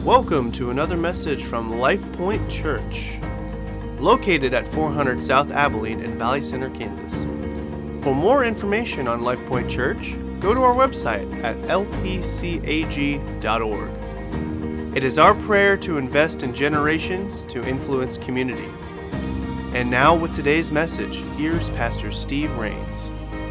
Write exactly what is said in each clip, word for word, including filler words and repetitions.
Welcome to another message from Life Point Church, located at four hundred South Abilene in Valley Center, Kansas. For more information on Life Point Church, go to our website at l p c a g dot org. It is our prayer to invest in generations to influence community. And now with today's message, here's Pastor Steve Rains.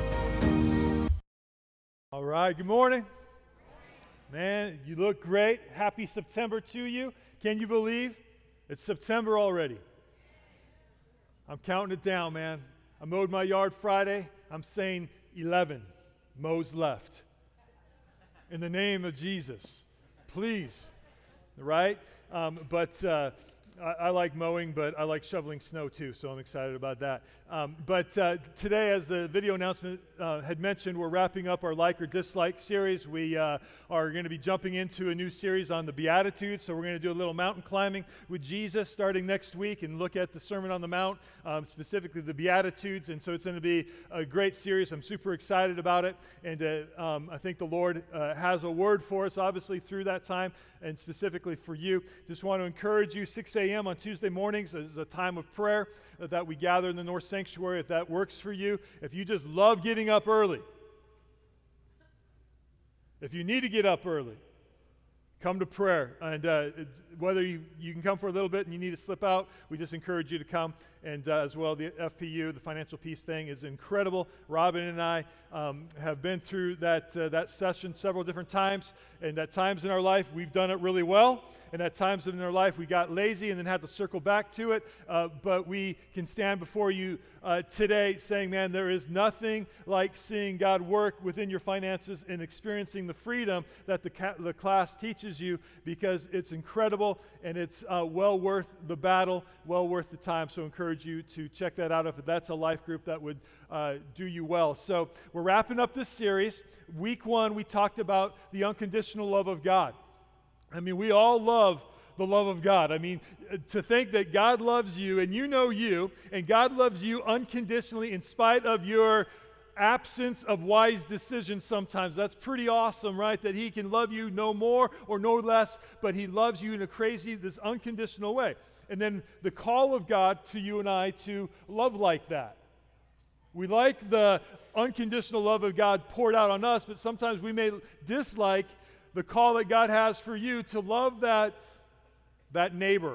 All right, good morning. Man, you look great. Happy September to you. Can you believe it's September already? I'm counting it down, man. I mowed my yard Friday. I'm saying eleven mows left. In the name of Jesus, please, right? Um, but uh, I, I like mowing, but I like shoveling snow too, so I'm excited about that. Um, but uh, today, as the video announcement uh, had mentioned, we're wrapping up our Like or Dislike series. We uh, are going to be jumping into a new series on the Beatitudes, so we're going to do a little mountain climbing with Jesus starting next week and look at the Sermon on the Mount, um, specifically the Beatitudes, and so it's going to be a great series. I'm super excited about it, and uh, um, I think the Lord uh, has a word for us, obviously, through that time, and specifically for you. Just want to encourage you, six a.m. on Tuesday mornings is a time of prayer uh, that we gather in the North Sanctuary, if that works for you. If you just love getting up early, if you need to get up early, come to prayer. And uh, whether you, you can come for a little bit and you need to slip out, we just encourage you to come. And uh, as well, the F P U, the Financial Peace thing, is incredible. Robin and I um, have been through that uh, that session several different times. And at times in our life, we've done it really well. And at times in our life, we got lazy and then had to circle back to it. Uh, but we can stand before you uh, today saying, man, there is nothing like seeing God work within your finances and experiencing the freedom that the, ca- the class teaches you, because it's incredible and it's uh, well worth the battle, well worth the time. So I encourage you to check that out if that's a life group that would uh, do you well. So we're wrapping up this series. Week one, we talked about the unconditional love of God. I mean, we all love the love of God. I mean, to think that God loves you and you know you, and God loves you unconditionally in spite of your absence of wise decisions sometimes. That's pretty awesome, right? That He can love you no more or no less, but He loves you in a crazy, this unconditional way. And then the call of God to you and I to love like that. We like the unconditional love of God poured out on us, but sometimes we may dislike the call that God has for you to love that, that neighbor.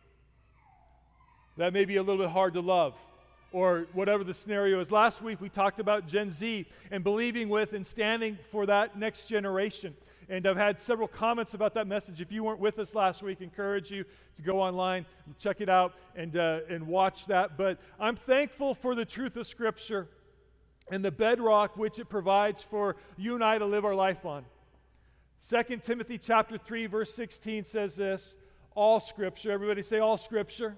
That may be a little bit hard to love, or whatever the scenario is. Last week we talked about Gen Z and believing with and standing for that next generation. And I've had several comments about that message. If you weren't with us last week, I encourage you to go online, check it out, and, uh, and watch that. But I'm thankful for the truth of Scripture and the bedrock which it provides for you and I to live our life on. Second Timothy chapter three, verse sixteen says this: all Scripture, everybody say all Scripture,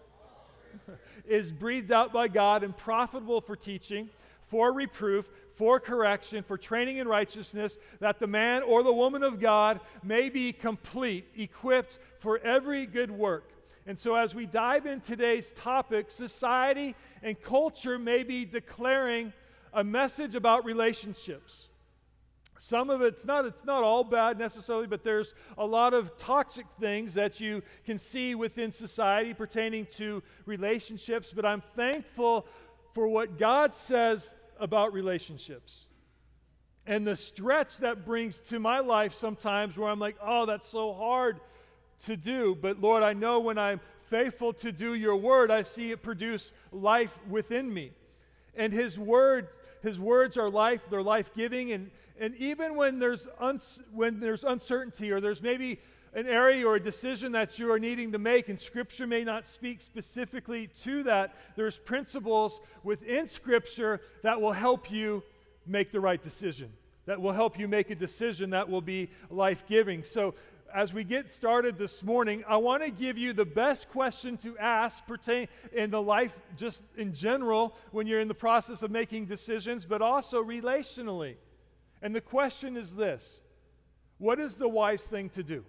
is breathed out by God and profitable for teaching, for reproof, for correction, for training in righteousness, that the man or the woman of God may be complete, equipped for every good work. And so as we dive in today's topic, society and culture may be declaring a message about relationships. Some of it's not, it's not all bad necessarily, but there's a lot of toxic things that you can see within society pertaining to relationships. But I'm thankful for what God says about relationships. And the stretch that brings to my life sometimes, where I'm like, oh, that's so hard to do. But Lord, I know when I'm faithful to do your word, I see it produce life within me. And his word, his words are life, they're life-giving. And, and even when there's, uns, when there's uncertainty, or there's maybe an area or a decision that you are needing to make, and Scripture may not speak specifically to that, there's principles within Scripture that will help you make the right decision, that will help you make a decision that will be life-giving. So as we get started this morning, I want to give you the best question to ask pertaining in the life just in general when you're in the process of making decisions, but also relationally. And the question is this: what is the wise thing to do?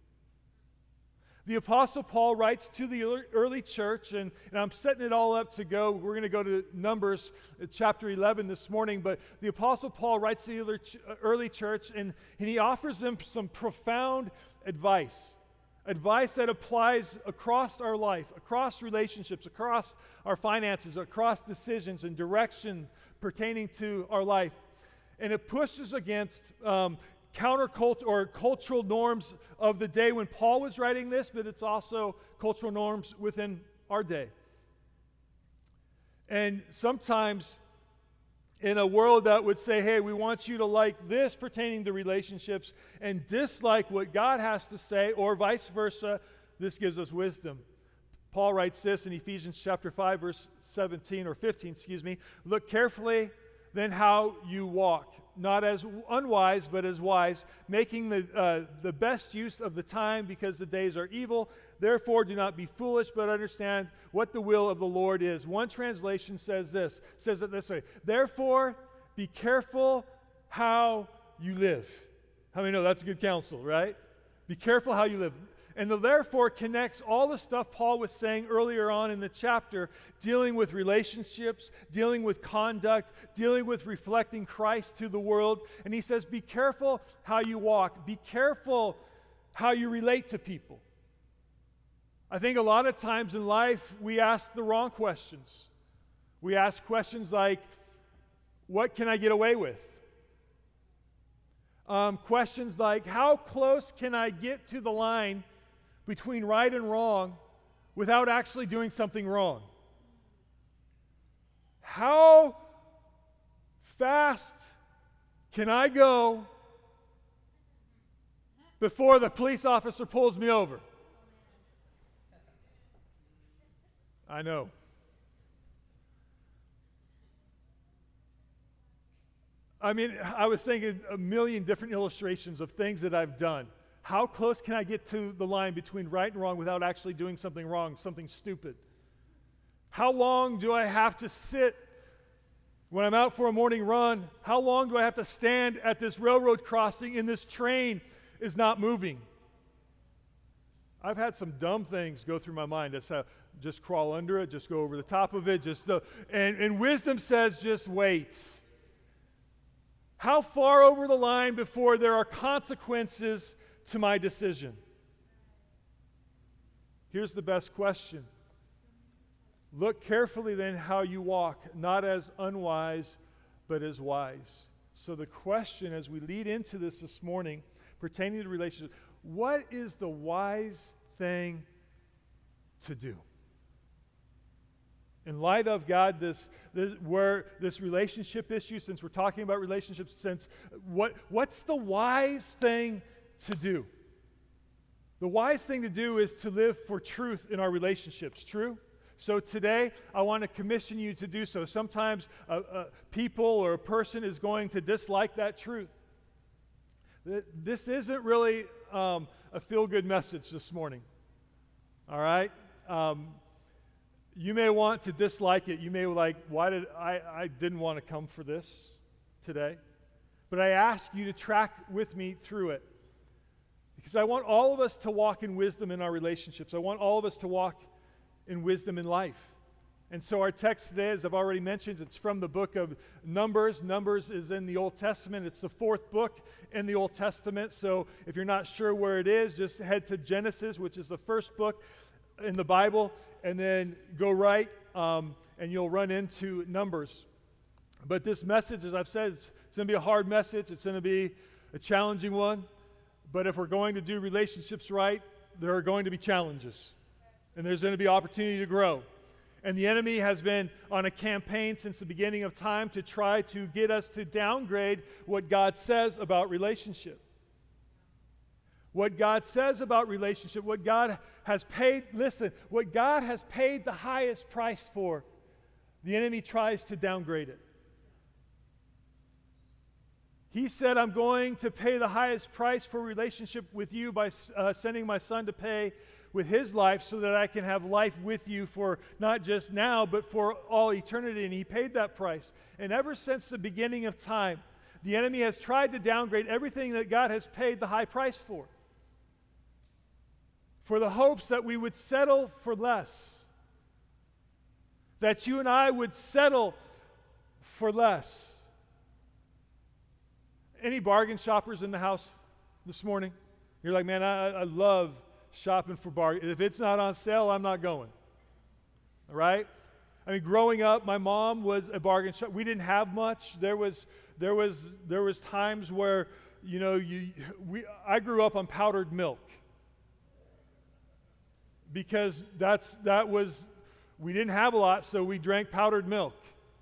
The Apostle Paul writes to the early church, and, and I'm setting it all up to go. We're going to go to Numbers uh, chapter eleven this morning, but the Apostle Paul writes to the early church, and, and he offers them some profound advice Advice that applies across our life, across relationships, across our finances, across decisions and direction pertaining to our life. And it pushes against um, counterculture or cultural norms of the day when Paul was writing this, but it's also cultural norms within our day. And sometimes in a world that would say, hey, we want you to like this pertaining to relationships and dislike what God has to say, or vice versa, this gives us wisdom. Paul writes this in Ephesians chapter five, verse seventeen or fifteen, excuse me. Look carefully then how you walk, not as unwise, but as wise, making the, uh, the best use of the time because the days are evil. Therefore, do not be foolish, but understand what the will of the Lord is. One translation says this, says it this way. Therefore, be careful how you live. How many know that's good counsel, right? Be careful how you live. And the therefore connects all the stuff Paul was saying earlier on in the chapter, dealing with relationships, dealing with conduct, dealing with reflecting Christ to the world. And he says, be careful how you walk. Be careful how you relate to people. I think a lot of times in life, we ask the wrong questions. We ask questions like, what can I get away with? Um, questions like, how close can I get to the line between right and wrong without actually doing something wrong? How fast can I go before the police officer pulls me over? I know. I mean, I was thinking a million different illustrations of things that I've done. How close can I get to the line between right and wrong without actually doing something wrong, something stupid? How long do I have to sit when I'm out for a morning run? How long do I have to stand at this railroad crossing and this train is not moving? I've had some dumb things go through my mind. That's how, just crawl under it, just go over the top of it, just uh, and, and wisdom says just wait. How far over the line before there are consequences to my decision? Here's the best question. Look carefully then how you walk, not as unwise, but as wise. So the question as we lead into this this morning, pertaining to relationships, what is the wise thing to do? In light of God, this, this where this relationship issue, since we're talking about relationships, since what what's the wise thing to do? The wise thing to do is to live for truth in our relationships. True? So today, I want to commission you to do so. Sometimes a, a people or a person is going to dislike that truth. This isn't really um, a feel-good message this morning. All right? Um, you may want to dislike it. You may be like, why did I, I didn't want to come for this today. But I ask you to track with me through it. Because I want all of us to walk in wisdom in our relationships. I want all of us to walk in wisdom in life. And so our text today, as I've already mentioned, it's from the book of Numbers. Numbers is in the Old Testament. It's the fourth book in the Old Testament. So if you're not sure where it is, just head to Genesis, which is the first book in the Bible, and then go right, um, and you'll run into Numbers. But this message, as I've said, it's, it's going to be a hard message. It's going to be a challenging one. But if we're going to do relationships right, there are going to be challenges. And there's going to be opportunity to grow. And the enemy has been on a campaign since the beginning of time to try to get us to downgrade what God says about relationship. What God says about relationship, what God has paid, listen, what God has paid the highest price for, the enemy tries to downgrade it. He said, I'm going to pay the highest price for relationship with you by uh, sending my son to pay with his life so that I can have life with you for not just now, but for all eternity. And he paid that price. And ever since the beginning of time, the enemy has tried to downgrade everything that God has paid the high price for. For the hopes that we would settle for less. That you and I would settle for less. Any bargain shoppers in the house this morning? You're like, man, I, I love shopping for bargains. If it's not on sale, I'm not going. All right? I mean, growing up, my mom was a bargain shop. We didn't have much. There was there was there was times where, you know, you we I grew up on powdered milk. Because that's that was we didn't have a lot, so we drank powdered milk.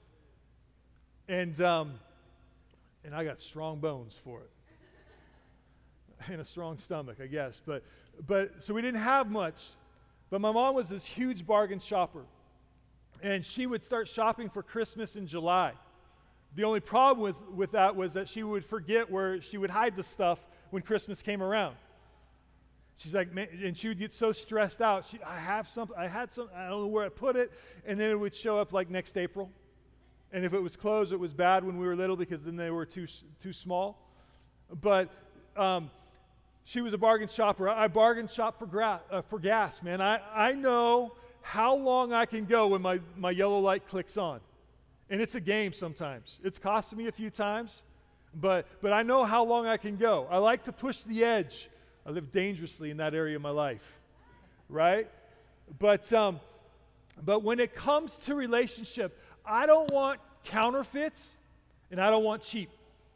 And um, and I got strong bones for it. And a strong stomach, I guess. But but so we didn't have much. But my mom was this huge bargain shopper. And she would start shopping for Christmas in July. The only problem with, with that was that she would forget where she would hide the stuff when Christmas came around. She's like, man, and she would get so stressed out. She, I have something, I had some, I don't know where I put it. And then it would show up like next April. And if it was clothes, it was bad when we were little because then they were too too small. But um, she was a bargain shopper. I bargain shop for, gra- uh, for gas, man. I, I know how long I can go when my, my yellow light clicks on. And it's a game sometimes. It's costed me a few times, but but I know how long I can go. I like to push the edge. I live dangerously in that area of my life, right? But um, but when it comes to relationship, I don't want counterfeits and I don't want cheap.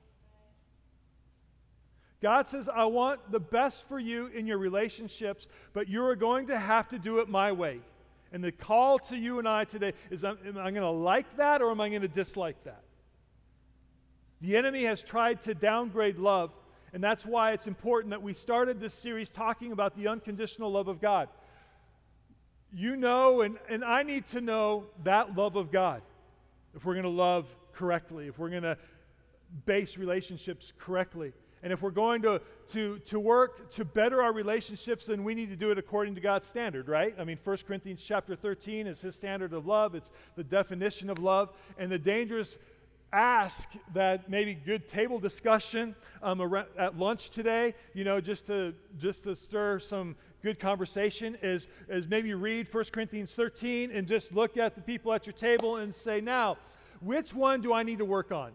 God says, I want the best for you in your relationships, but you're going to have to do it my way. And the call to you and I today is, am I going to like that or am I going to dislike that? The enemy has tried to downgrade love, and that's why it's important that we started this series talking about the unconditional love of God. You know, and, and I need to know that love of God if we're going to love correctly, if we're going to base relationships correctly. And if we're going to, to, to work to better our relationships, then we need to do it according to God's standard, right? I mean, First Corinthians chapter thirteen is his standard of love. It's the definition of love. And the dangerous ask that maybe good table discussion um, at lunch today, you know, just to just to stir some good conversation is, is maybe read First Corinthians thirteen and just look at the people at your table and say, now, which one do I need to work on?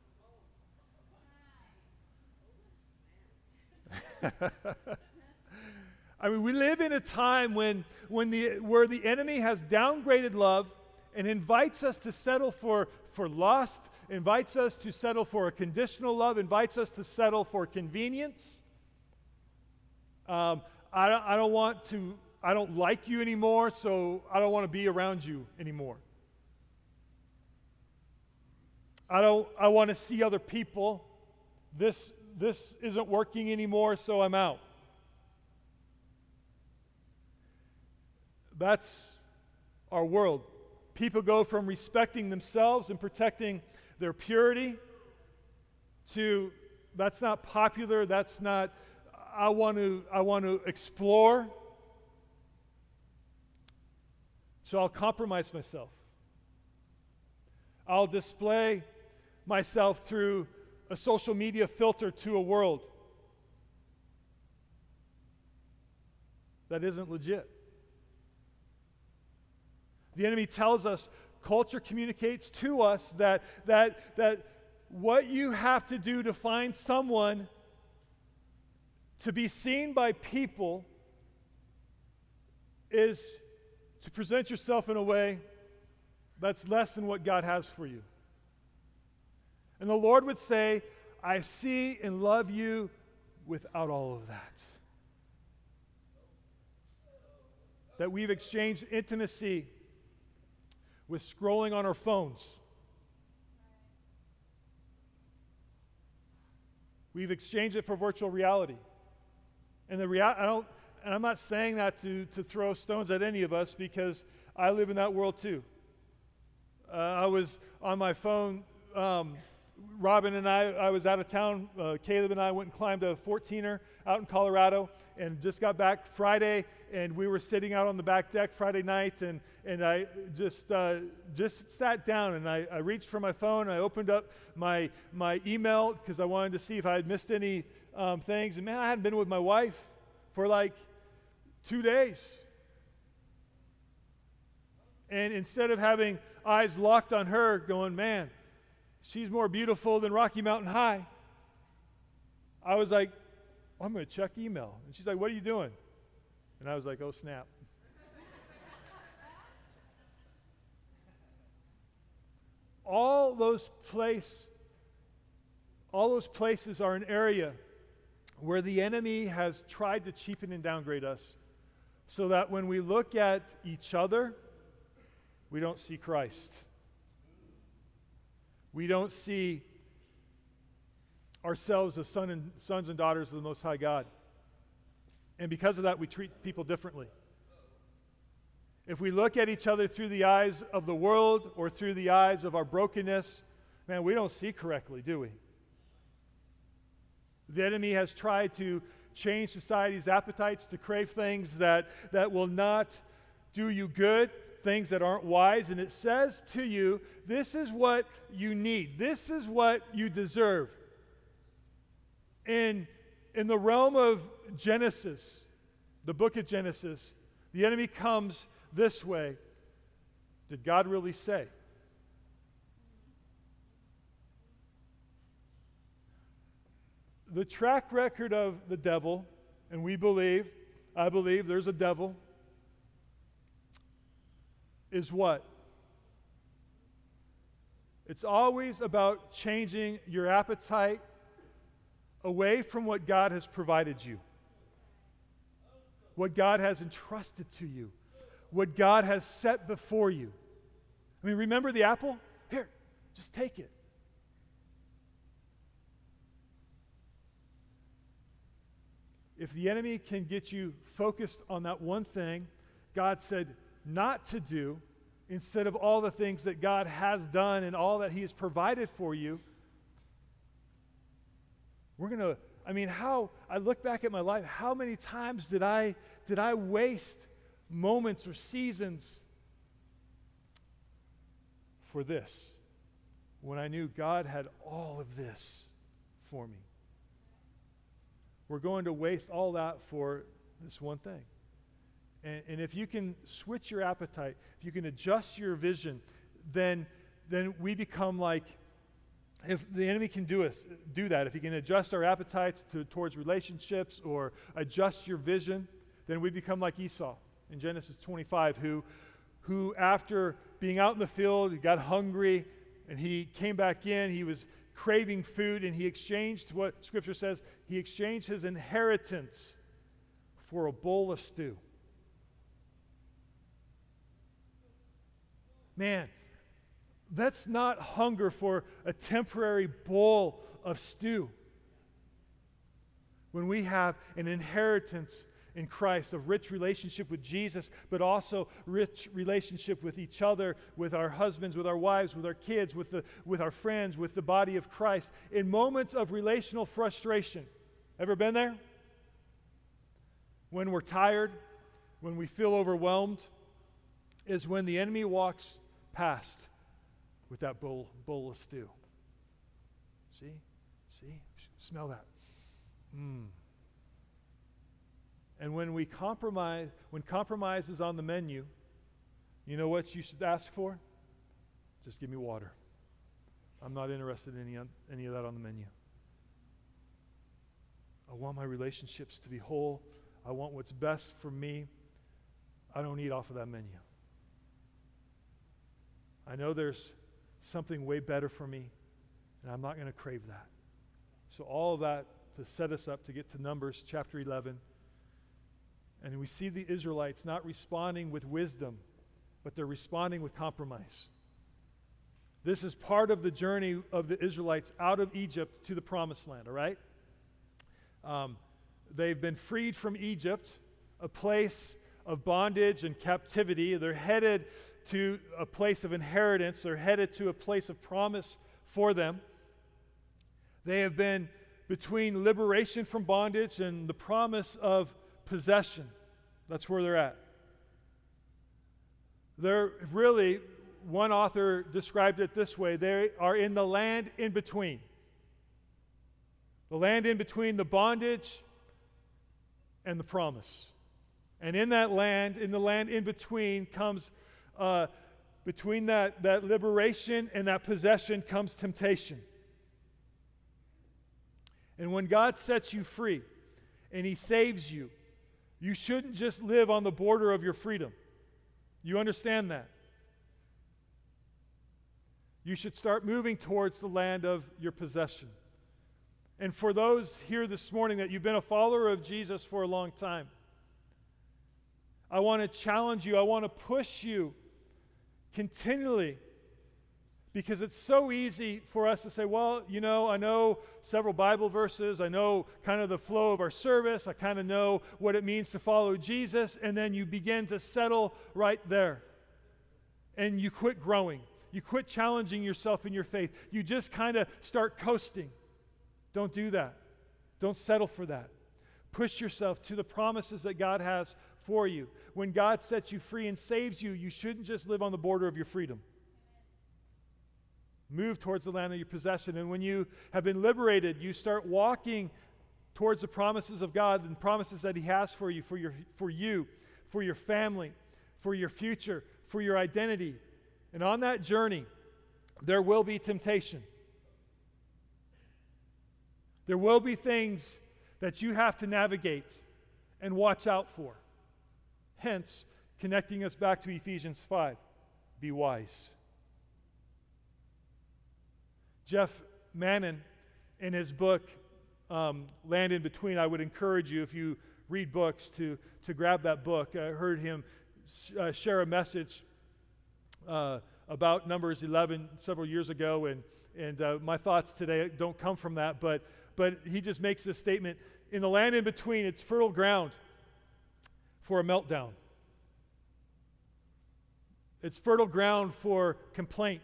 I mean, we live in a time when, when the, where the enemy has downgraded love and invites us to settle for, for lust, invites us to settle for a conditional love, invites us to settle for convenience. Um, I, don't, I don't want to, I don't like you anymore, so I don't want to be around you anymore. I don't, I want to see other people. This This isn't working anymore, so I'm out. That's our world. People go from respecting themselves and protecting their purity to, that's not popular, that's not, I want to, I want to explore, so I'll compromise myself. I'll display myself through a social media filter to a world that isn't legit. The enemy tells us, culture communicates to us that, that, that what you have to do to find someone to be seen by people is to present yourself in a way that's less than what God has for you. And the Lord would say, I see and love you without all of that. That we've exchanged intimacy with scrolling on our phones. We've exchanged it for virtual reality. And the rea- I don't, and I'm not saying that to, to throw stones at any of us, because I live in that world too. Uh, I was on my phone. Um, Robin and I, I was out of town. Uh, Caleb and I went and climbed a fourteener out in Colorado and just got back Friday, and we were sitting out on the back deck Friday night, and, and I just uh, just sat down, and I, I reached for my phone. I opened up my, my email because I wanted to see if I had missed any um, things. And man, I hadn't been with my wife for like two days. And instead of having eyes locked on her going, man, she's more beautiful than Rocky Mountain High, I was like, oh, I'm going to check email. And she's like, what are you doing? And I was like, oh, snap. all those place, all those places are an area where the enemy has tried to cheapen and downgrade us so that when we look at each other, we don't see Christ. We don't see ourselves as son and, sons and daughters of the Most High God. And because of that, we treat people differently. If we look at each other through the eyes of the world or through the eyes of our brokenness, man, we don't see correctly, do we? The enemy has tried to change society's appetites to crave things that, that will not do you good, things that aren't wise, and it says to you, this is what you need. This is what you deserve. In, in the realm of Genesis, the book of Genesis, the enemy comes this way. Did God really say? The track record of the devil, and we believe, I believe there's a devil, is what? It's always about changing your appetite away from what God has provided you, what God has entrusted to you, what God has set before you. I mean, remember the apple? Here, just take it. If the enemy can get you focused on that one thing God said not to do, instead of all the things that God has done and all that He has provided for you, we're going to, I mean, how, I look back at my life, how many times did I, did I waste moments or seasons for this when I knew God had all of this for me? We're going to waste all that for this one thing. And, and if you can switch your appetite, if you can adjust your vision, then, then we become like, if the enemy can do us, do that, if he can adjust our appetites to, towards relationships or adjust your vision, then we become like Esau in Genesis twenty-five, who, who after being out in the field, he got hungry, and he came back in, he was craving food, and he exchanged what Scripture says, he exchanged his inheritance for a bowl of stew. Man, let's not hunger for a temporary bowl of stew when we have an inheritance in Christ, a rich relationship with Jesus, but also rich relationship with each other, with our husbands, with our wives, with our kids, with the with our friends, with the body of Christ. In moments of relational frustration, ever been there? When we're tired, when we feel overwhelmed, is when the enemy walks past with that bowl, bowl of stew. See? See? Smell that. Mmm. And when we compromise, when compromise is on the menu, you know what you should ask for? Just give me water. I'm not interested in any, any of that on the menu. I want my relationships to be whole. I want what's best for me. I don't eat off of that menu. I know there's something way better for me, and I'm not going to crave that. So all of that to set us up to get to Numbers chapter eleven. And we see the Israelites not responding with wisdom, but they're responding with compromise. This is part of the journey of the Israelites out of Egypt to the Promised Land, all right? Um, they've been freed from Egypt, a place of bondage and captivity. They're headed to a place of inheritance. They're headed to a place of promise for them. They have been between liberation from bondage and the promise of possession. That's where they're at. They're really, one author described it this way, they are in the land in between. The land in between the bondage and the promise. And in that land, in the land in between comes, uh, between that, that liberation and that possession comes temptation. And when God sets you free and He saves you, You shouldn't just live on the border of your freedom. You understand that? You should start moving towards the land of your possession. And for those here this morning that you've been a follower of Jesus for a long time, I want to challenge you, I want to push you continually, because it's so easy for us to say, well, you know, I know several Bible verses, I know kind of the flow of our service, I kind of know what it means to follow Jesus, and then you begin to settle right there. And you quit growing. You quit challenging yourself in your faith. You just kind of start coasting. Don't do that. Don't settle for that. Push yourself to the promises that God has for you. When God sets you free and saves you, you shouldn't just live on the border of your freedom. Move towards the land of your possession. And when you have been liberated, you start walking towards the promises of God and promises that He has for you, for your, for you, for your family, for your future, for your identity. And on that journey, there will be temptation. There will be things that you have to navigate and watch out for. Hence, connecting us back to Ephesians five, be wise. Jeff Mannon, in his book, um, Land in Between, I would encourage you, if you read books, to, to grab that book. I heard him sh- uh, share a message uh, about Numbers eleven several years ago, and, and uh, my thoughts today don't come from that, but, but he just makes this statement: in the land in between, it's fertile ground for a meltdown. It's fertile ground for complaint.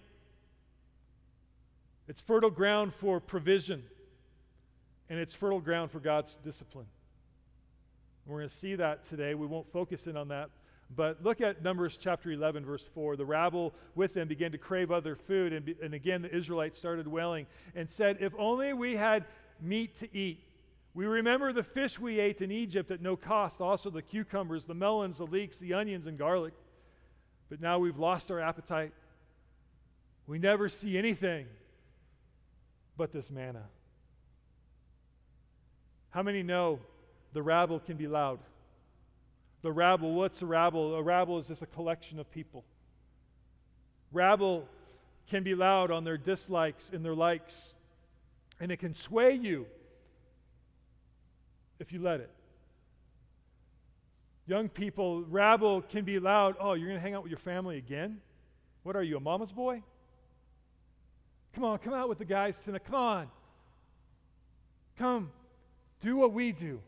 It's fertile ground for provision. And it's fertile ground for God's discipline. We're going to see that today. We won't focus in on that. But look at Numbers chapter eleven, verse four. The rabble with them began to crave other food. And, be, and again, the Israelites started wailing and said, if only we had meat to eat. We remember the fish we ate in Egypt at no cost, also the cucumbers, the melons, the leeks, the onions, and garlic. But now we've lost our appetite. We never see anything but this manna. How many know the rabble can be loud? The rabble, what's a rabble? A rabble is just a collection of people. Rabble can be loud on their dislikes and their likes, and it can sway you if you let it. Young people, rabble can be loud. Oh, you're going to hang out with your family again? What are you, a mama's boy? Come on, come out with the guys tonight. Come on. Come, do what we do.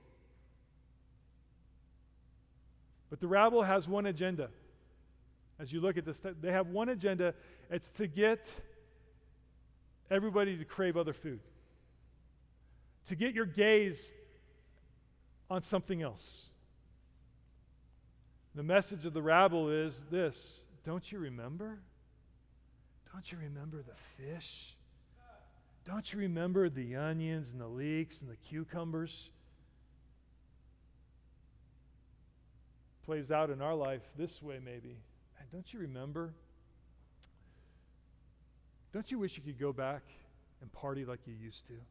But the rabble has one agenda. As you look at this, they have one agenda. It's to get everybody to crave other food, to get your gaze on something else. The message of the rabble is this: don't you remember? Don't you remember the fish? Don't you remember the onions and the leeks and the cucumbers? Plays out in our life this way, maybe. Man, don't you remember? Don't you wish you could go back and party like you used to?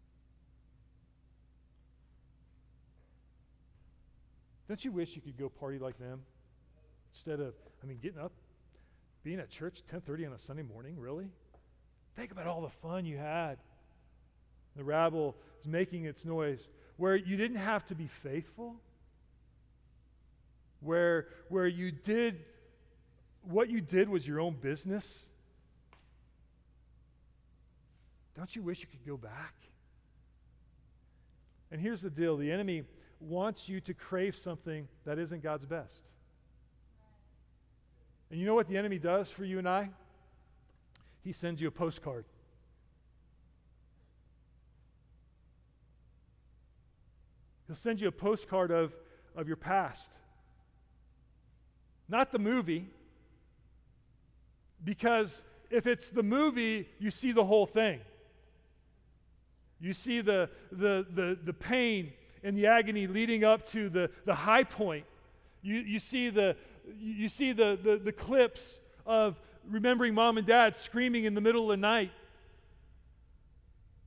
Don't you wish you could go party like them? Instead of, I mean, getting up, being at church ten thirty on a Sunday morning, really? Think about all the fun you had. The rabble is making its noise, where you didn't have to be faithful, where, where you did, what you did was your own business. Don't you wish you could go back? And here's the deal: the enemy wants you to crave something that isn't God's best. And you know what the enemy does for you and I? He sends you a postcard. He'll send you a postcard of, of your past. Not the movie. Because if it's the movie, you see the whole thing. You see the, the, the, the pain and the agony leading up to the, the high point. You, you see the you see the, the, the clips of remembering mom and dad screaming in the middle of the night,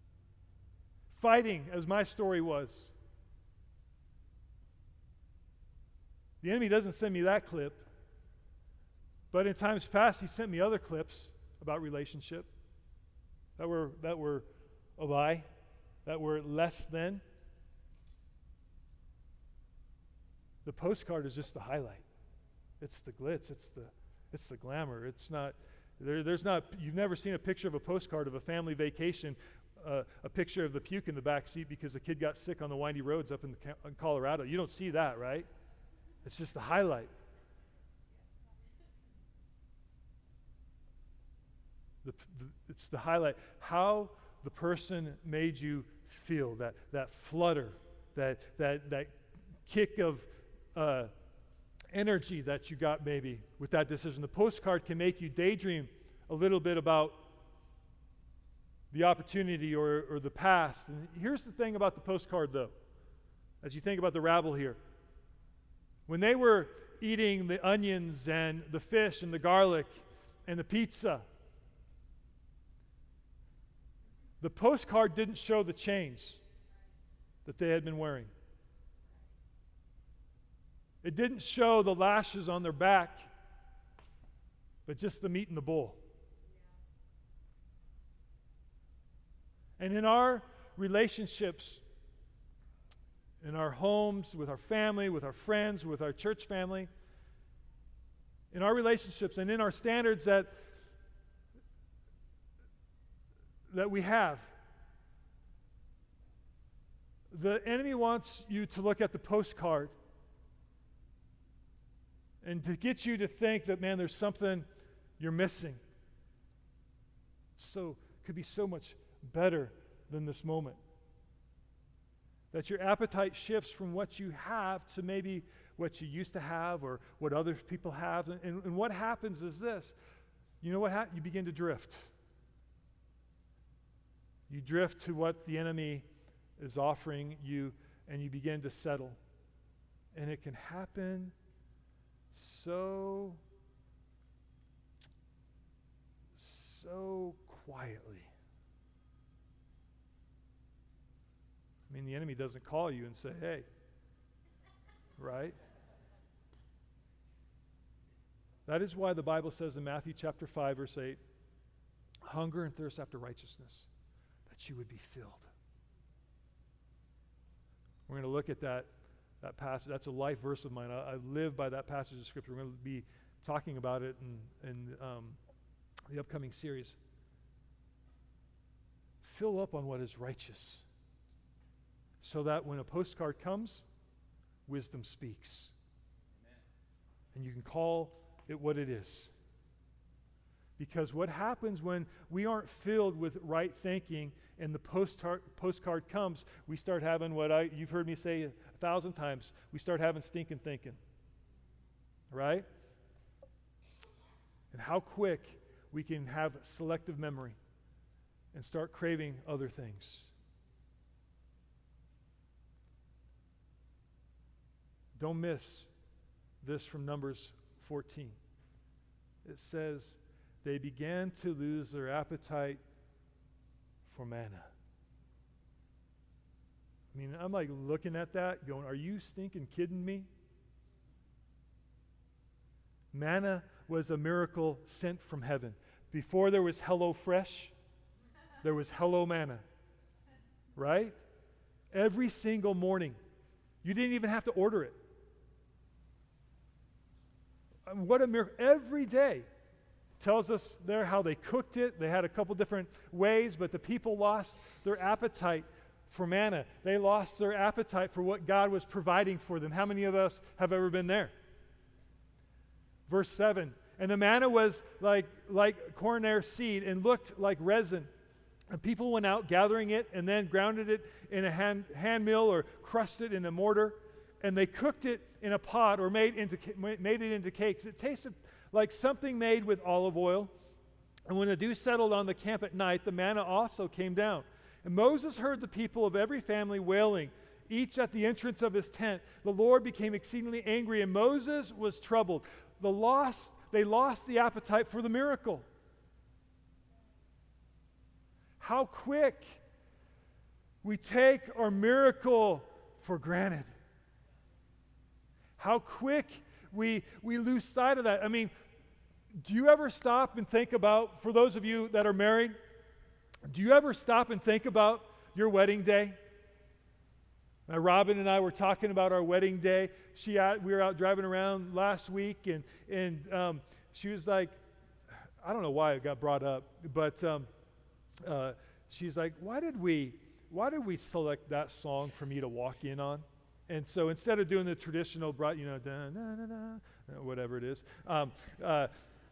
fighting, as my story was. The enemy doesn't send me that clip, but in times past, he sent me other clips about relationship that were that were a lie, that were less than. The postcard is just the highlight. It's the glitz. It's the it's the glamour. It's not there. There's not. You've never seen a picture of a postcard of a family vacation, uh, a picture of the puke in the back seat because the kid got sick on the windy roads up in, the, in Colorado. You don't see that, right? It's just the highlight. The, the, it's the highlight. How the person made you feel, that that flutter, that that that kick of uh, energy that you got maybe with that decision. The postcard can make you daydream a little bit about the opportunity or, or the past. And here's the thing about the postcard, though, as you think about the rabble here. When they were eating the onions and the fish and the garlic and the pizza, the postcard didn't show the chains that they had been wearing. It didn't show the lashes on their back, but just the meat in the bowl. And in our relationships, in our homes, with our family, with our friends, with our church family, in our relationships and in our standards that, that we have, the enemy wants you to look at the postcard and to get you to think that, man, there's something you're missing. So, could be so much better than this moment. That your appetite shifts from what you have to maybe what you used to have or what other people have. And, and, and what happens is this. You know what happens? You begin to drift. You drift to what the enemy is offering you, and you begin to settle. And it can happen so, so quietly. I mean, the enemy doesn't call you and say, hey, right? That is why the Bible says in Matthew chapter five, verse eight, hunger and thirst after righteousness, that you would be filled. We're going to look at that, that passage. That's a life verse of mine. I, I live by that passage of Scripture. We're going to be talking about it in, in um, the upcoming series. Fill up on what is righteous, so that when a postcard comes, wisdom speaks. Amen. And you can call it what it is. Because what happens when we aren't filled with right thinking and the postcard, postcard comes, we start having what I you've heard me say a thousand times, we start having stinking thinking. Right? And how quick we can have selective memory and start craving other things. Don't miss this from Numbers fourteen. It says, they began to lose their appetite for manna. I mean, I'm like looking at that going, are you stinking kidding me? Manna was a miracle sent from heaven. Before there was Hello Fresh, there was Hello Manna. Right? Every single morning. You didn't even have to order it. What a miracle. Every day tells us there how they cooked it. They had a couple different ways, but the people lost their appetite for manna. They lost their appetite for what God was providing for them. How many of us have ever been there? Verse seven, and the manna was like, like corn seed and looked like resin. And people went out gathering it and then grounded it in a hand, hand mill or crushed it in a mortar. And they cooked it in a pot or made, into, made it into cakes. It tasted like something made with olive oil. And when the dew settled on the camp at night, the manna also came down. And Moses heard the people of every family wailing, each at the entrance of his tent. The Lord became exceedingly angry, and Moses was troubled. The lost, they lost the appetite for the miracle. How quick we take our miracle for granted. How quick we we lose sight of that. I mean, do you ever stop and think about, for those of you that are married, do you ever stop and think about your wedding day? Now, Robin and I were talking about our wedding day. She out, we were out driving around last week, and and um, she was like, I don't know why it got brought up, but um, uh, she's like, why did we why did we select that song for me to walk in on? And so instead of doing the traditional, bright, you know, da, da, da, da, whatever it is, um, uh,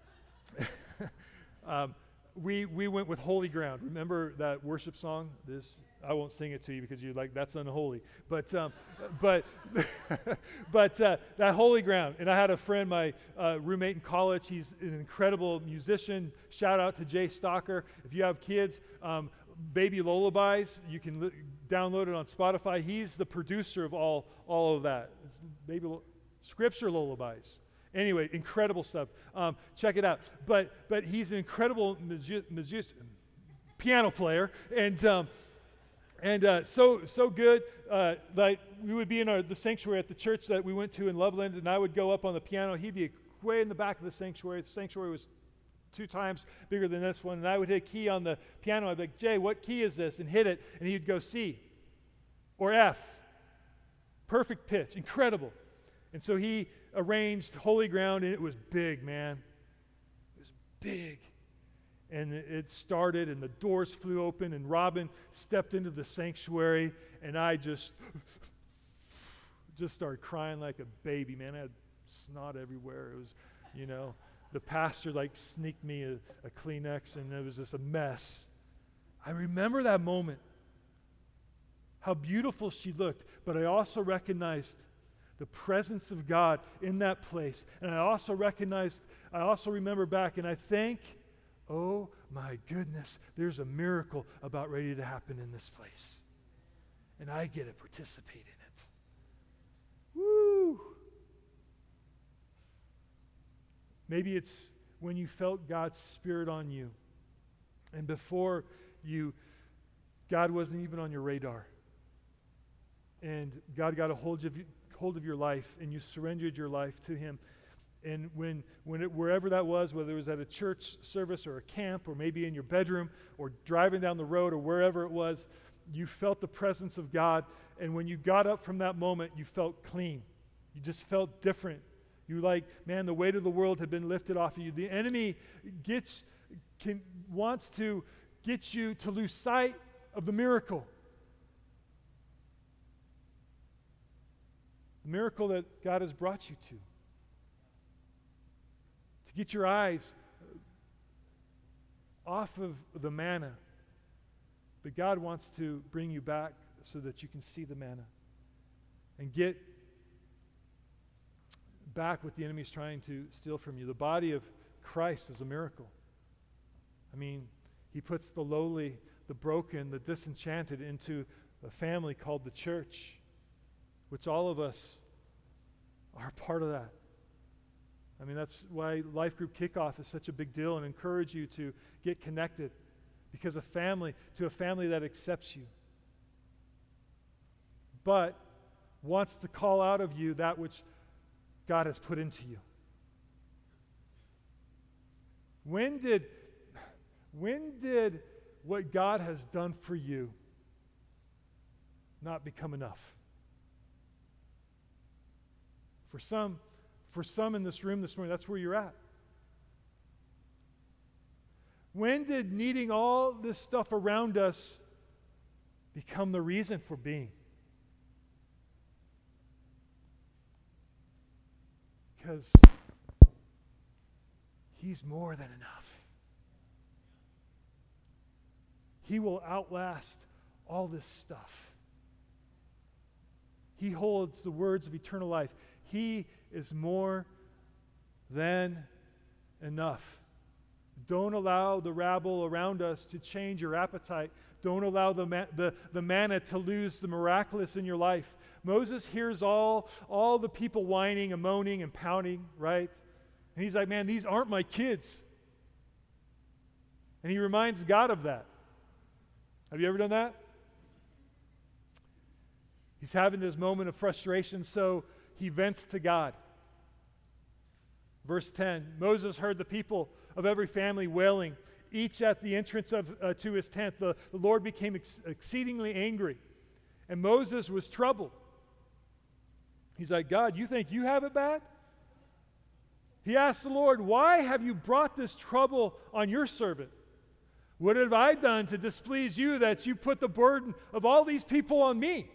um, we we went with Holy Ground. Remember that worship song? This I won't sing it to you because you're like, that's unholy. But um, but but uh, that Holy Ground. And I had a friend, my uh, roommate in college. He's an incredible musician. Shout out to Jay Stalker. If you have kids, um, Baby Lullabies, you can li- download it on Spotify. He's the producer of all all of that. It's baby L- Scripture Lullabies. Anyway, incredible stuff. Um, check it out. But but he's an incredible music, music, piano player, and um, and uh, so so good. Uh, like we would be in our the sanctuary at the church that we went to in Loveland, and I would go up on the piano. He'd be way in the back of the sanctuary. The sanctuary was two times bigger than this one, and I would hit a key on the piano. I'd be like, Jay, what key is this? And hit it, and he'd go C or F. Perfect pitch, incredible. And so he arranged Holy Ground, and it was big, man. It was big. And it started, and the doors flew open, and Robin stepped into the sanctuary, and I just just started crying like a baby, man. I had snot everywhere. It was, you know, the pastor like sneaked me a, a Kleenex, and it was just a mess. I remember that moment, how beautiful she looked, but I also recognized the presence of God in that place. And I also recognized, I also remember back, and I think, oh my goodness, there's a miracle about ready to happen in this place. And I get to participate in it. Woo! Maybe it's when you felt God's Spirit on you, and before you, God wasn't even on your radar. And God got a hold of you, hold of your life, and you surrendered your life to Him. And when, when it, wherever that was, whether it was at a church service or a camp, or maybe in your bedroom, or driving down the road, or wherever it was, you felt the presence of God. And when you got up from that moment, you felt clean. You just felt different. You like, man, the weight of the world had been lifted off of you. The enemy gets, can, wants to get you to lose sight of the miracle. The miracle that God has brought you to. To get your eyes off of the manna. But God wants to bring you back so that you can see the manna. And get back what the enemy is trying to steal from you. The body of Christ is a miracle. I mean, He puts the lowly, the broken, the disenchanted into a family called the church, which all of us are part of that. I mean, that's why Life Group Kickoff is such a big deal, and encourage you to get connected, because a family, to a family that accepts you, but wants to call out of you that which God has put into you. When did, when did what God has done for you not become enough? For some, for some in this room this morning, that's where you're at. When did needing all this stuff around us become the reason for being? Because He's more than enough. He will outlast all this stuff. He holds the words of eternal life. He is more than enough. Don't allow the rabble around us to change your appetite. Don't allow the, ma- the, the manna to lose the miraculous in your life. Moses hears all, all the people whining and moaning and pounding, right? And he's like, man, these aren't my kids. And he reminds God of that. Have you ever done that? He's having this moment of frustration, so he vents to God. Verse ten, Moses heard the people of every family wailing, each at the entrance of uh, to his tent. The, the Lord became ex- exceedingly angry, and Moses was troubled. He's like, God, you think you have it bad? He asked the Lord, why have you brought this trouble on your servant? What have I done to displease you that you put the burden of all these people on me?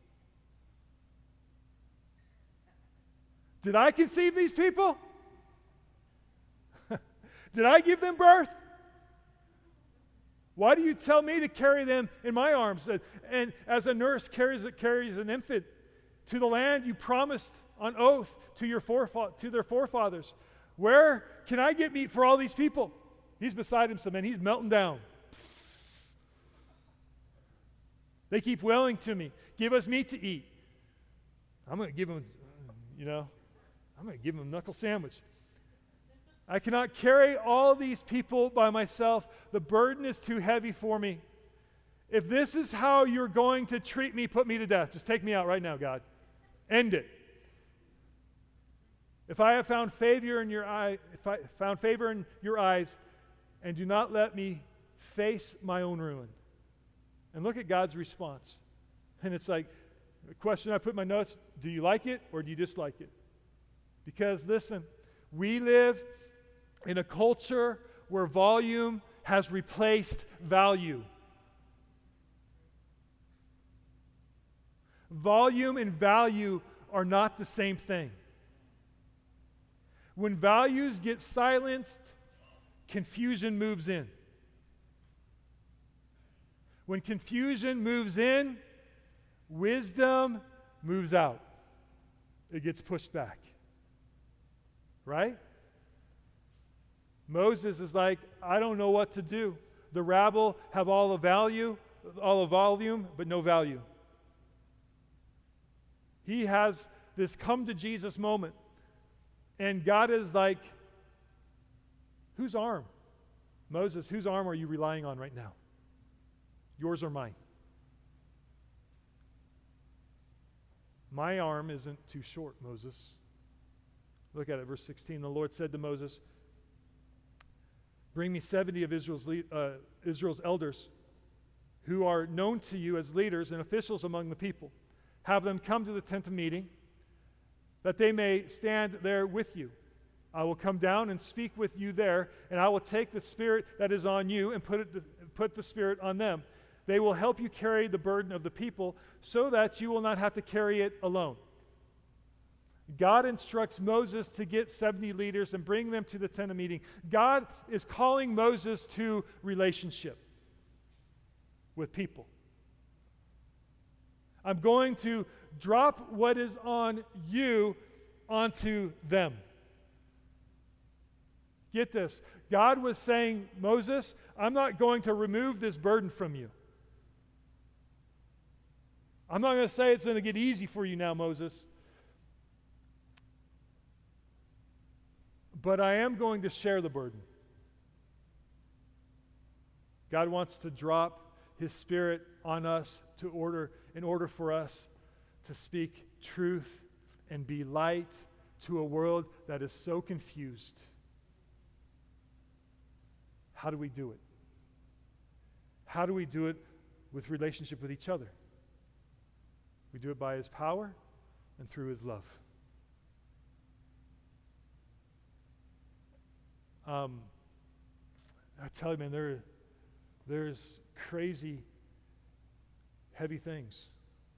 Did I conceive these people? Did I give them birth? Why do you tell me to carry them in my arms? And as a nurse carries, carries an infant to the land you promised on oath to, your forefa- to their forefathers, where can I get meat for all these people? He's beside himself, man. He's melting down. They keep wailing to me, give us meat to eat. I'm going to give them, you know, I'm going to give them a knuckle sandwich. I cannot carry all these people by myself. The burden is too heavy for me. If this is how you're going to treat me, put me to death. Just take me out right now, God. End it. If I have found favor in your eye, if I found favor in your eyes, and do not let me face my own ruin. And look at God's response. And it's like, the question I put in my notes, do you like it or do you dislike it? Because listen, we live in a culture where volume has replaced value. Volume and value are not the same thing. When values get silenced, confusion moves in. When confusion moves in, wisdom moves out. It gets pushed back. Right? Moses is like, I don't know what to do. The rabble have all the value, all the volume, but no value. He has this come to Jesus moment. And God is like, whose arm? Moses, whose arm are you relying on right now? Yours or mine? My arm isn't too short, Moses. Look at it, verse sixteen. The Lord said to Moses, bring me seventy of Israel's, le- uh, Israel's elders who are known to you as leaders and officials among the people. Have them come to the tent of meeting, that they may stand there with you. I will come down and speak with you there, and I will take the spirit that is on you and put it, put the spirit on them. They will help you carry the burden of the people so that you will not have to carry it alone. God instructs Moses to get seventy leaders and bring them to the tent of meeting. God is calling Moses to relationship with people. I'm going to drop what is on you onto them. Get this. God was saying, Moses, I'm not going to remove this burden from you. I'm not going to say it's going to get easy for you now, Moses. But I am going to share the burden. God wants to drop his spirit on us to order in order for us to speak truth and be light to a world that is so confused. How do we do it? How do we do it with relationship with each other? We do it by his power and through his love. Um, I tell you, man, there, there's crazy, heavy things.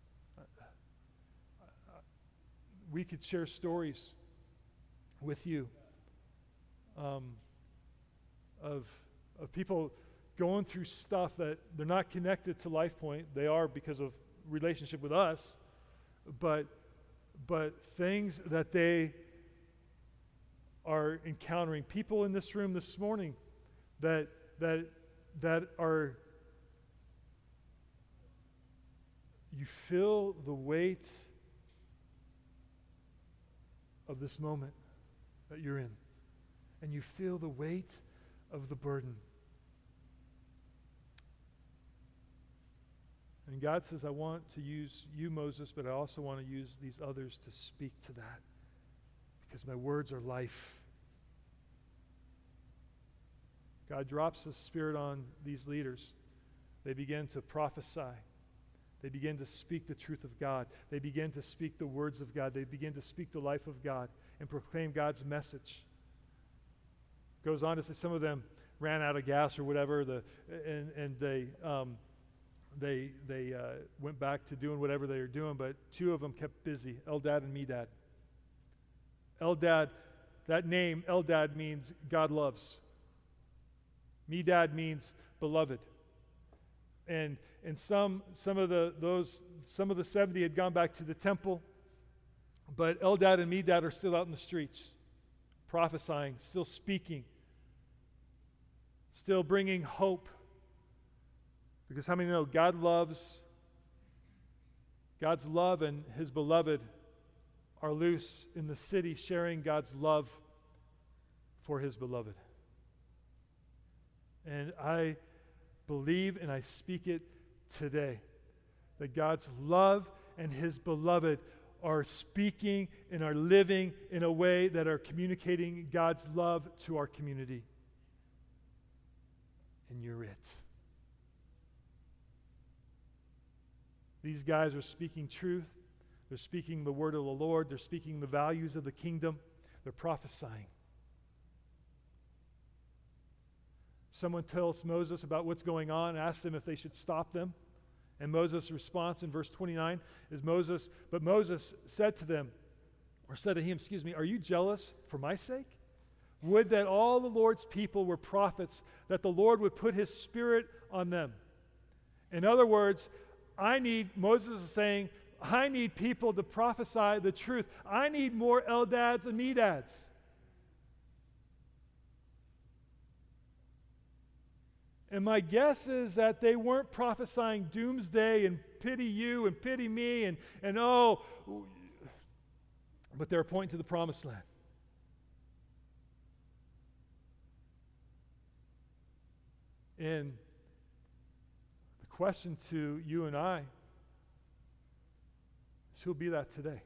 We could share stories with you um, of of people going through stuff that they're not connected to LifePoint. They are because of relationship with us, but but things that they are encountering. People in this room this morning that that that are, you feel the weight of this moment that you're in, and you feel the weight of the burden. And God says, I want to use you, Moses, but I also want to use these others to speak to that, because my words are life. God drops His Spirit on these leaders. They begin to prophesy. They begin to speak the truth of God. They begin to speak the words of God. They begin to speak the life of God and proclaim God's message. Goes on to say some of them ran out of gas or whatever, the, and, and they, um, they, they uh, went back to doing whatever they were doing, but two of them kept busy, Eldad and Medad. Eldad, that name, Eldad, means God loves. Medad means beloved. And and some some of the those some of the seventy had gone back to the temple, but Eldad and Medad are still out in the streets, prophesying, still speaking, still bringing hope. Because how many know God loves, God's love and His beloved are loose in the city, sharing God's love for His beloved. And I believe and I speak it today, that God's love and His beloved are speaking and are living in a way that are communicating God's love to our community. And you're it. These guys are speaking truth. They're speaking the word of the Lord. They're speaking the values of the kingdom. They're prophesying. Someone tells Moses about what's going on, asks them if they should stop them. And Moses' response in verse twenty-nine is Moses, but Moses said to them, or said to him, excuse me, are you jealous for my sake? Would that all the Lord's people were prophets, that the Lord would put His Spirit on them. In other words, I need, Moses is saying, I need people to prophesy the truth. I need more Eldads and Medads. And my guess is that they weren't prophesying doomsday and pity you and pity me and, and oh, but they're pointing to the promised land. And the question to you and I is, who'll be that today?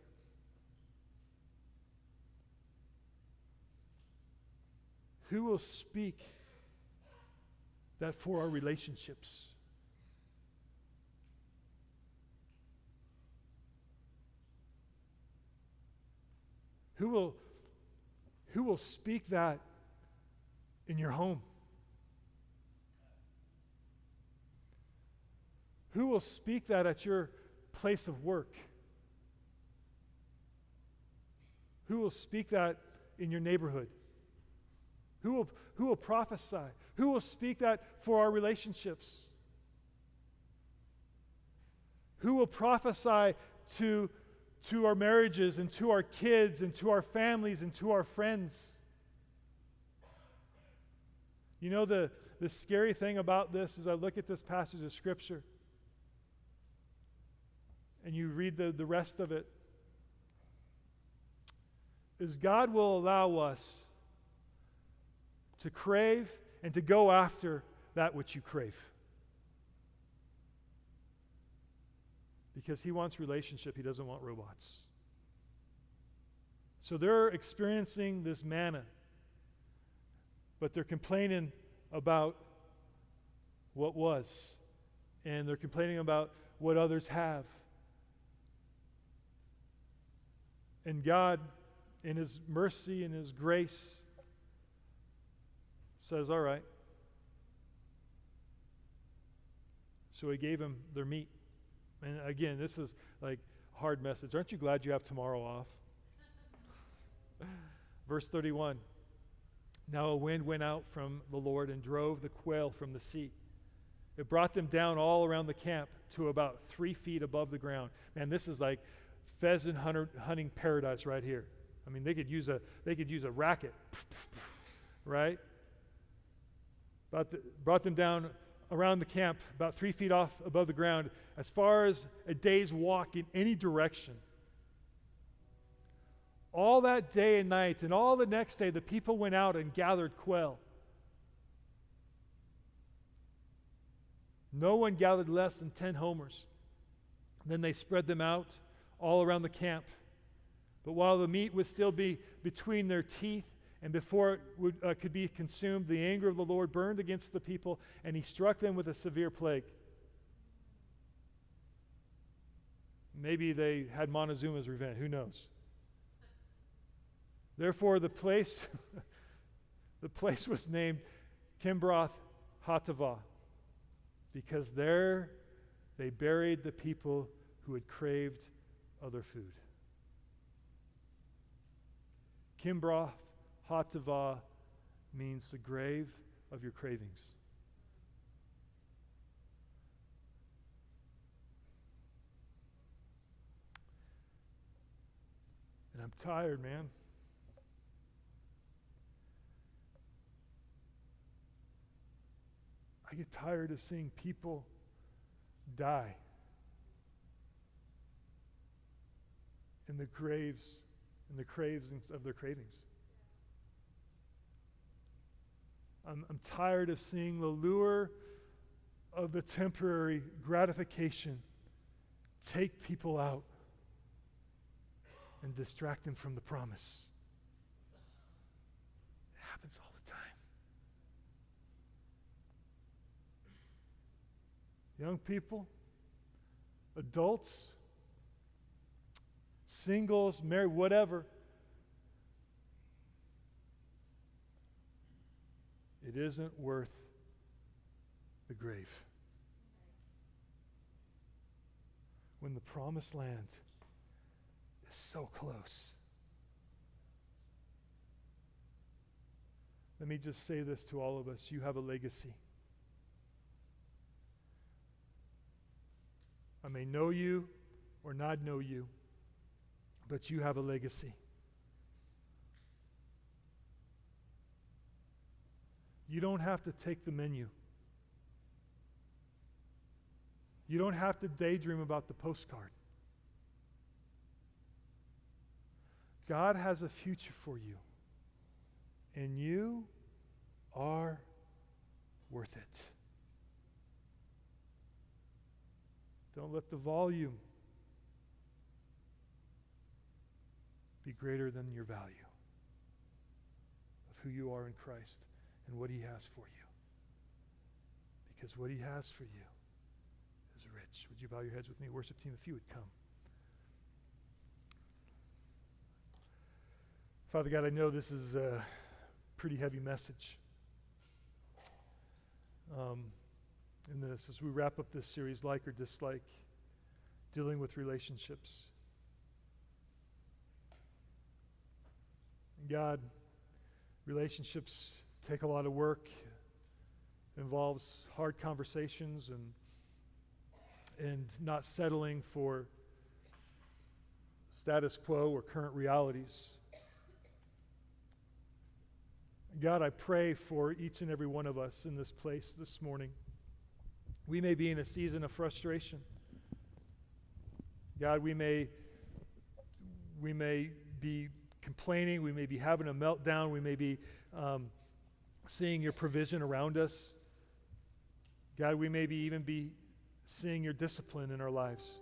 Who will speak that for our relationships? Who will, who will speak that in your home? Who will speak that at your place of work? Who will speak that in your neighborhood? Who will, who will prophesy? Who will speak that for our relationships? Who will prophesy to, to our marriages and to our kids and to our families and to our friends? You know, the, the scary thing about this is I look at this passage of Scripture and you read the, the rest of it, is God will allow us to crave and to go after that which you crave. Because He wants relationship, He doesn't want robots. So they're experiencing this manna, but they're complaining about what was, and they're complaining about what others have. And God, in His mercy and His grace, says, all right. So He gave them their meat. And again, this is like a hard message. Aren't you glad you have tomorrow off? Verse thirty-one. Now a wind went out from the Lord and drove the quail from the sea. It brought them down all around the camp to about three feet above the ground. Man, this is like pheasant hunter, hunting paradise right here. I mean, they could use a they could use a racket, right? Brought, the, brought them down around the camp, about three feet off above the ground, as far as a day's walk in any direction. All that day and night, and all the next day, the people went out and gathered quail. No one gathered less than ten homers. Then they spread them out all around the camp. But while the meat would still be between their teeth, and before it would, uh, could be consumed, the anger of the Lord burned against the people, and he struck them with a severe plague. Maybe they had Montezuma's revenge. Who knows? Therefore, the place, the place was named Kimbroth Hattaavah, because there they buried the people who had craved other food. Kimbroth Hattaavah means the grave of your cravings. And I'm tired, man. I get tired of seeing people die in the graves, in the cravings of their cravings. I'm, I'm tired of seeing the lure of the temporary gratification take people out and distract them from the promise. It happens all the time. Young people, adults, singles, married, whatever. It isn't worth the grave. When the promised land is so close. Let me just say this to all of us. You have a legacy. I may know you or not know you, but you have a legacy. You don't have to take the menu. You don't have to daydream about the postcard. God has a future for you, and you are worth it. Don't let the volume be greater than your value of who you are in Christ and what he has for you. Because what he has for you is rich. Would you bow your heads with me? Worship team, if you would come. Father God, I know this is a pretty heavy message. Um, in this, as we wrap up this series, like or dislike, dealing with relationships. God, relationships take a lot of work, involves hard conversations and and not settling for status quo or current realities. God, I pray for each and every one of us in this place this morning. We may be in a season of frustration. God, we may we may be complaining, we may be having a meltdown, we may be um, seeing your provision around us. God, we may be even be seeing your discipline in our lives.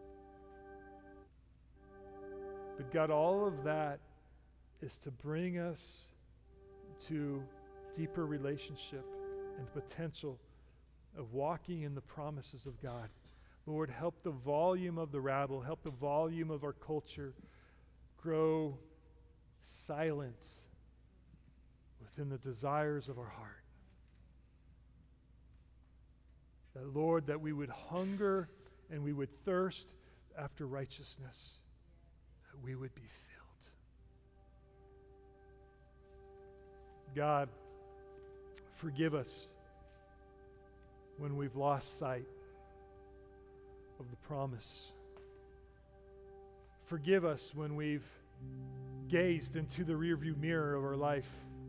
But God, all of that is to bring us to deeper relationship and potential of walking in the promises of God. Lord, help the volume of the rabble, help the volume of our culture grow silent within the desires of our heart. That, Lord, that we would hunger and we would thirst after righteousness, that we would be filled. God, forgive us when we've lost sight of the promise. Forgive us when we've gazed into the rearview mirror of our life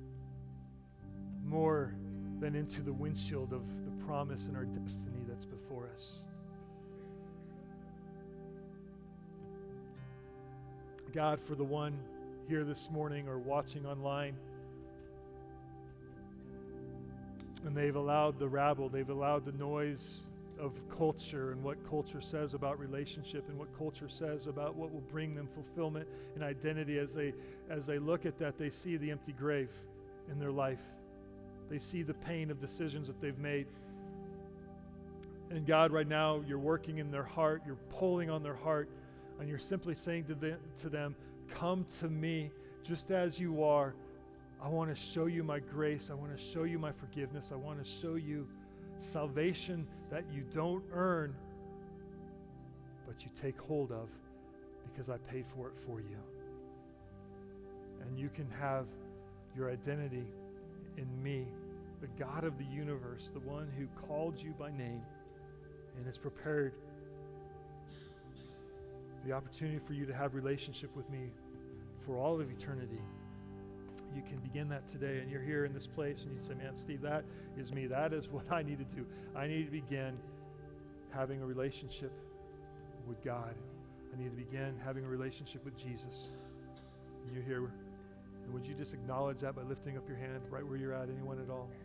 more than into the windshield of the promise and our destiny that's before us. God, for the one here this morning or watching online, and they've allowed the rabble, they've allowed the noise of culture and what culture says about relationship and what culture says about what will bring them fulfillment and identity. As they as they look at that, they see the empty grave in their life. They see the pain of decisions that they've made. And God, right now, you're working in their heart, you're pulling on their heart, and you're simply saying to them, to them, come to me just as you are. I want to show you my grace. I want to show you my forgiveness. I want to show you salvation that you don't earn, but you take hold of because I paid for it for you. And you can have your identity in me, the God of the universe, the one who called you by name and has prepared the opportunity for you to have relationship with me for all of eternity. You can begin that today, and you're here in this place and you say, man, Steve, that is me. That is what I need to do. I need to begin having a relationship with God. I need to begin having a relationship with Jesus. And you're here. And would you just acknowledge that by lifting up your hand right where you're at, anyone at all?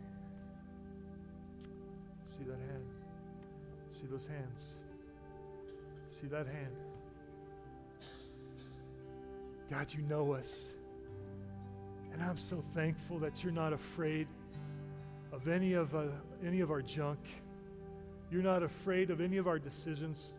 See that hand. See those hands. See that hand. God, you know us. And I'm so thankful that you're not afraid of any of uh, any of our junk. You're not afraid of any of our decisions.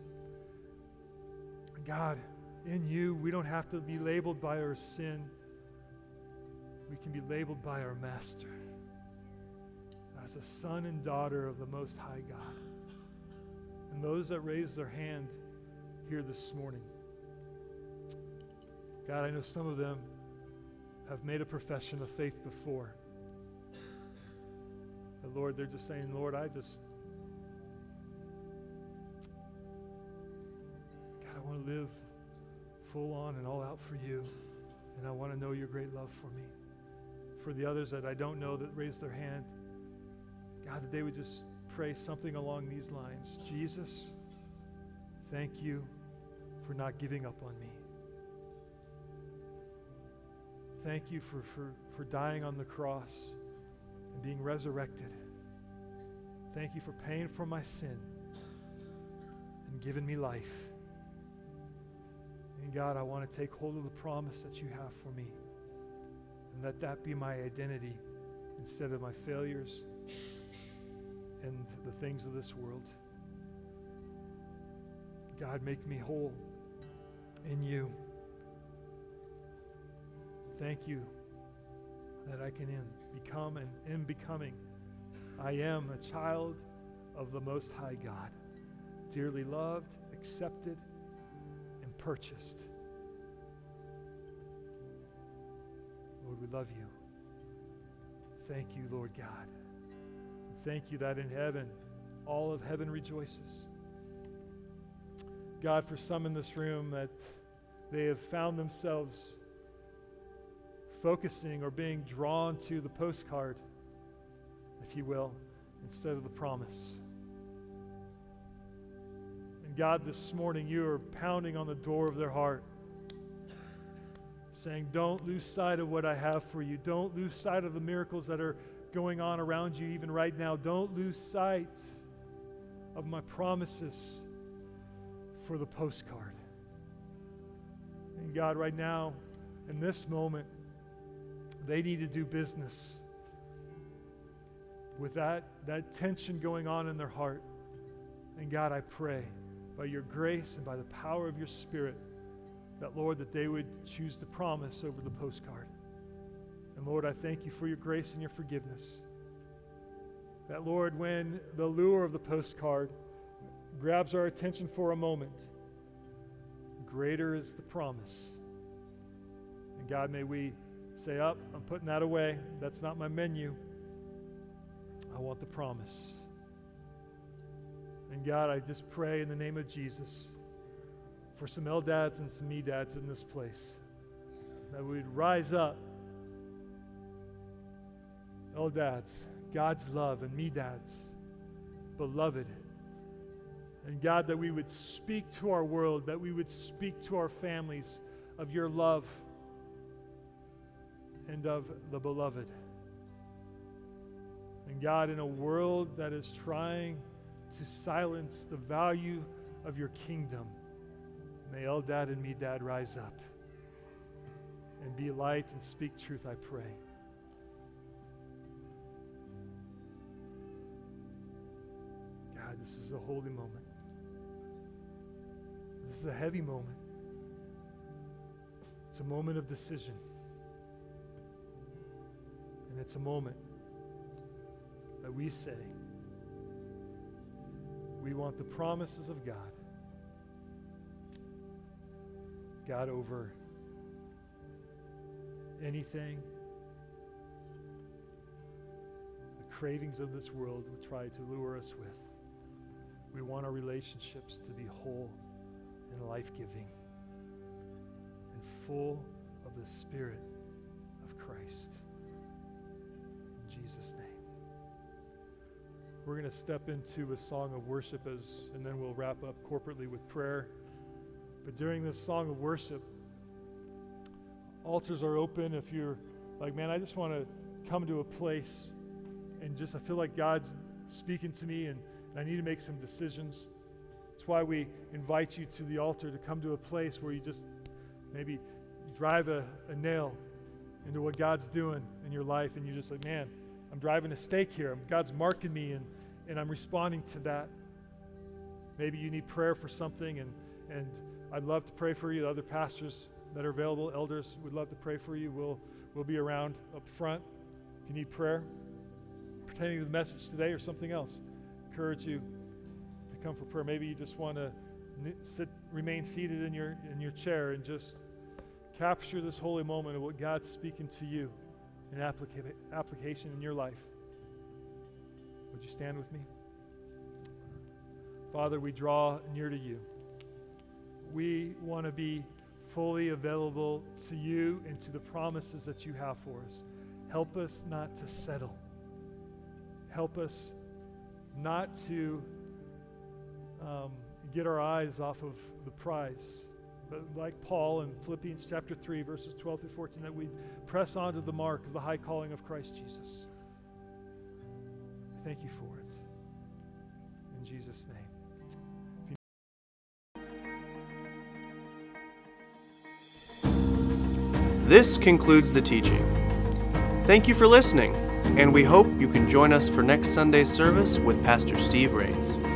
God, in you, we don't have to be labeled by our sin. We can be labeled by our Master as a son and daughter of the Most High God. And those that raise their hand here this morning, God, I know some of them have made a profession of faith before. But Lord, they're just saying, Lord, I just, God, I want to live full on and all out for you. And I want to know your great love for me. For the others that I don't know that raised their hand, God, that they would just pray something along these lines. Jesus, thank you for not giving up on me. Thank you for, for, for dying on the cross and being resurrected. Thank you for paying for my sin and giving me life. And God, I want to take hold of the promise that you have for me. And let that be my identity instead of my failures and the things of this world. God, make me whole in you. Thank you that I can in, become and in becoming, I am a child of the Most High God, dearly loved, accepted, and purchased. Lord, we love you. Thank you, Lord God. Thank you that in heaven, all of heaven rejoices. God, for some in this room that they have found themselves focusing or being drawn to the postcard, if you will, instead of the promise. And God, this morning you are pounding on the door of their heart, saying, don't lose sight of what I have for you. Don't lose sight of the miracles that are going on around you even right now. Don't lose sight of my promises for the postcard. And God, right now, in this moment, they need to do business with that, that tension going on in their heart. And God, I pray by your grace and by the power of your Spirit that, Lord, that they would choose the promise over the postcard. And Lord, I thank you for your grace and your forgiveness. That, Lord, when the lure of the postcard grabs our attention for a moment, greater is the promise. And God, may we say, up, I'm putting that away. That's not my menu. I want the promise. And God, I just pray in the name of Jesus for some Eldads and some Medads in this place, that we would rise up. Eldads, God's love, and Medads, beloved. And God, that we would speak to our world, that we would speak to our families of your love and of the beloved. And God, in a world that is trying to silence the value of your kingdom. May Eldad and Medad rise up and be light and speak truth, I pray. God, this is a holy moment. This is a heavy moment. It's a moment of decision. And it's a moment that we say, we want the promises of God. God, over anything the cravings of this world would try to lure us with. We want our relationships to be whole and life-giving and full of the Spirit of Christ. In Jesus' name. We're going to step into a song of worship as, and then we'll wrap up corporately with prayer. But during this song of worship, altars are open. If you're like, man, I just want to come to a place and just, I feel like God's speaking to me and, and I need to make some decisions. That's why we invite you to the altar to come to a place where you just maybe drive a, a nail into what God's doing in your life, and you're just like, man, I'm driving a stake here. God's marking me, and, and I'm responding to that. Maybe you need prayer for something, and, and I'd love to pray for you. The other pastors that are available, elders, would love to pray for you. We'll, we'll be around up front if you need prayer pertaining to the message today or something else. Encourage you to come for prayer. Maybe you just want to sit, remain seated in your in your chair and just capture this holy moment of what God's speaking to you in applica- application in your life. Would you stand with me? Father, we draw near to you. We want to be fully available to you and to the promises that you have for us. Help us not to settle. Help us not to um, get our eyes off of the prize, but like Paul in Philippians chapter three, verses twelve through fourteen, that we press on to the mark of the high calling of Christ Jesus. I thank you for it. In Jesus' name. This concludes the teaching. Thank you for listening, and we hope you can join us for next Sunday's service with Pastor Steve Rains.